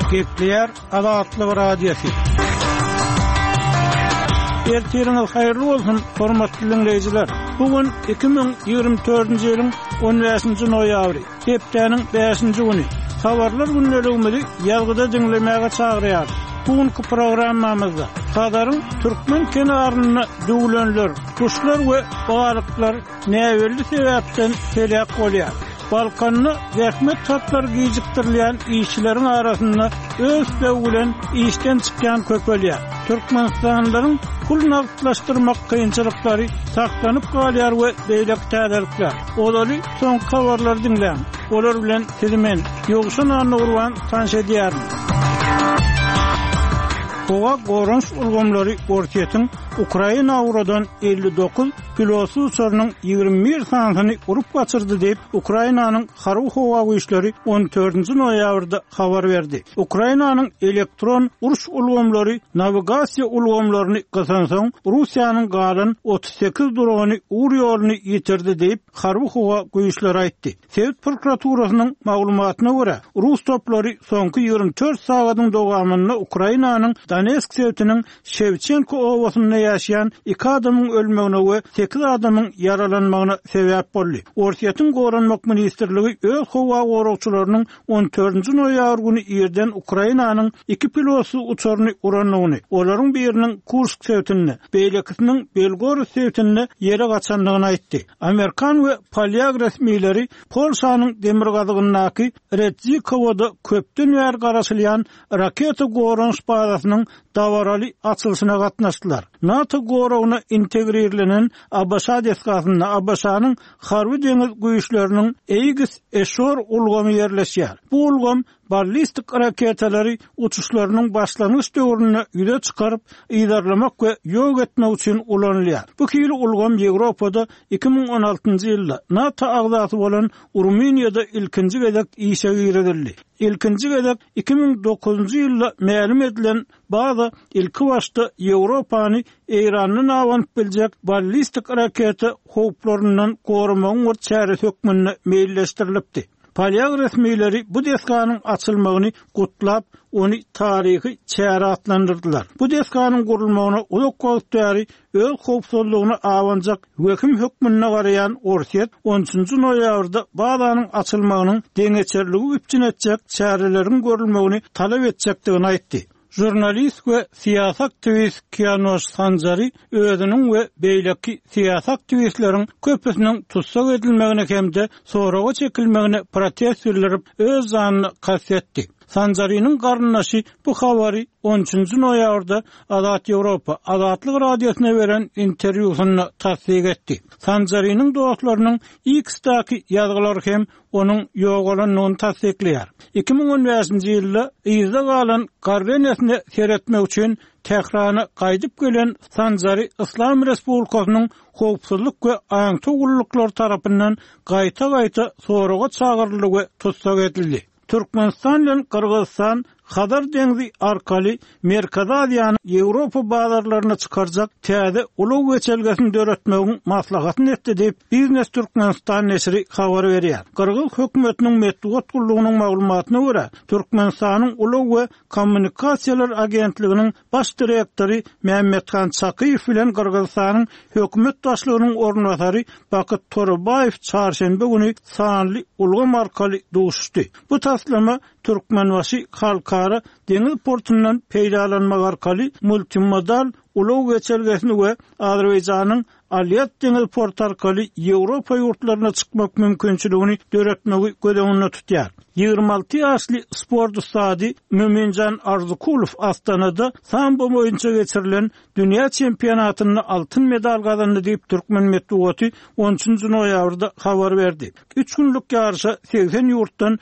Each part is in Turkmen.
Gepler Adatlyk radiosu. Ertiriniz hayırlı bolsun, hormatly dinleyijiler. Bugün 2024-nji ýylyň 15-nji noýabry, hepdeniň 5-nji güni. Habarlar günneligimizi ýazgyda dinlemäge çagyrýar. Bugünkü programmamyzda Kadaryň türkmen kenaryna döwlenler, kuşlar we balyklar näwelli sebäpden helak bolýar. Balkanyny zähmet tatlar gijikdirilýän işçileriň arasynda öz döwlen işden çykýan köpelýär. Türkmenistanlylaryň pul nagdlaşdyrmak kynçylyklary saklanyp galýar we beýlek täzelikler. Olary soňky habarlar dinleň. Olar bilen sizimen ýogşan anly urwan tanş edýär. Owa goranç ulgamlary ortaýatyň Ukraina uradan 59 pilotsy uçarynyň 21 sanyny urup gaçyrdy diýip Ukrainanyň Harby howa güýçleri 14-nji noýabrda habar berdi. Ukrainanyň elektron uruş ulgamlary navigasiýa ulgamlaryny gasansaň Russiýanyň galan 38 drony ur ýoluny ýitirdi diýip Harby howa güýçleri aýtdy. Sowet prokuraturasynyň maglumatyna görä, Rus toplary soňky 24 sagatyň dowamında Ukrainanyň Donetsk sowetiniň Shevchenko owasyna ýaşaýan 2 adamyň ölmegine we 8 adamyň yaralanmagyna sebäp boldy. Ortaýatyň goranmak ministrligi öz howa goragçylarynyň 14-nji noýabr güni ýerden Ukrainanyň 2 pilotsy uçaryny uranyny, olaryň biriniň Kursk sowetine, beýlekisiniň Belgorod sowetine ýere gaçanlygyny aýtdy. Amerikan we Polyak resmiýleri Polşanyň demir gazygynyňky Redzikowoda köpden bäri garaşylýan raketa goranç bazasynyň dawaraly açylyşyna gatnaşdylar. NATO goragyna integrirlenen Abşa deskasyna Abşanyň harby deňiz güýçleriniň Aegis Ashore ulgamy ýerleşýär. Bu ulgam ballistik raketalary uçuşlarynyň başlangyç döwrüne ýüze çykaryp ýydarlamak we ýok etmek üçin ulanylýar. Bu kili ulgam Ýewropada 2016-njy ýylda NATO agzasy bolan Ruminiýada ilkinji gezek işe girildi. İlkinji gezek 2009-njy ýylda ma'lum edilen bazı ilki başda Ýewropany Iranyň awanyp biljek ballistik raketa howplaryndan goramagyň çäre hökmüne meýilleşdirilipdi. Polyak resmiýleri bu deskanyň açylmagyny gutlap, onu tarihi çäre atlandyrdylar. Bu deskanyň gurulmagyna ulak wagt bäri öz howpsuzlygyny awanjak hökm hökmüne garaýan Orsiýet 13-nji noýabrda bazanyň açylmagynyň deňeçerligi üçin etjek çärelerin görülmegini talap etjekdigini aýtdy. Jurnalist we siýasat aktivist Kianoş Sanjary özüniň we beýleki siýasat aktivistleriň köpüsiniň tutsak edilmegine hemde soraga çekilmegine protest bildirip öz zanyny kastetdi. Sanjarynyň garyndaşy bu habary 13-nji noýabrda Adat Ýewropa Adatlyk radiosuna beren interwýusyny tasdik etdi. Sanjarynyň dostlarynyň X-daky ýazgylary hem onuň ýogalanyny tasdikleýär. 2015-nji ýylda ýyzda galan Kardenesni seretmek üçin Tehrana gaýdyp gelen Sanjary Islam Respublikasynyň howpsuzlyk we aýantuguluklar tarapyndan gaýta soraga çagyryldy we tutsak edildi. Türkmenistan bilen Kırgızstan Hadar deňzi arkaly Merkezi Aziýany Ýewropa bazarlaryna çykarjak täze ulug geçelgesini döretmegiň maslahatyny etdi diýip Biznes Türkmenistan nesri habar berýär. Kırgız hökümetiniň medeniýet gullugynyň maglumatyna görä, Türkmenistanyň ulug we kommunikasiýalar agentliginiň baş direktori Mehmethan Çakyýew bilen Kırgızstanyň hökümet başlygynyň ornatary Bakyt Torabayew çarşembe güni sanly ulgam arkaly duşdy. Bu taslama Türkmenbaşy halkara deňiz portundan peýdalanmak arkaly multimodal ulug geçelgesini we Azerbaýjanyň Aliyat deňiz port arkaly Ýewropa ýurtlaryna çykmak mümkinçiligini döretmegi gödeginde tutýar. 26 ýaşly sport ustady Müminjan Arzukulov Astanada sambo boýunça geçirilen dünýä çempionatyny altyn medal gazandy diýip türkmen medeniýeti 13-nji noýabrda habar berdi. 3 günlük ýarşa 80 ýurtdan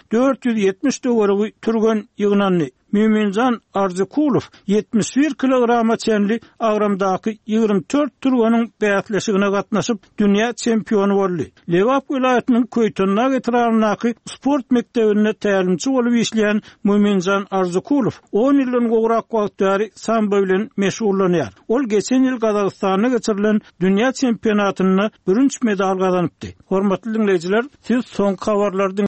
470 döwregi türgen ýygnandy. Müminjan Arzukulov 71 kilograma çenli agramdaky 24 türgeniň bäýatleşigine gatnaşyp dünýä çempionu boldy. Lewap vilayatynyň Köýtönna etrawynaky sport mektebine tälimçi bolup işleýän Müminjan Arzukulov 10 ýyldan gowrak wagt bäri sambo bilen meşgullanýar. Ol geçen ýyl Gazagystanda geçirilen dünýä çempionatyny birinji medal gazanypdy. Hormatly dinleýijiler, siz soňky habarlardan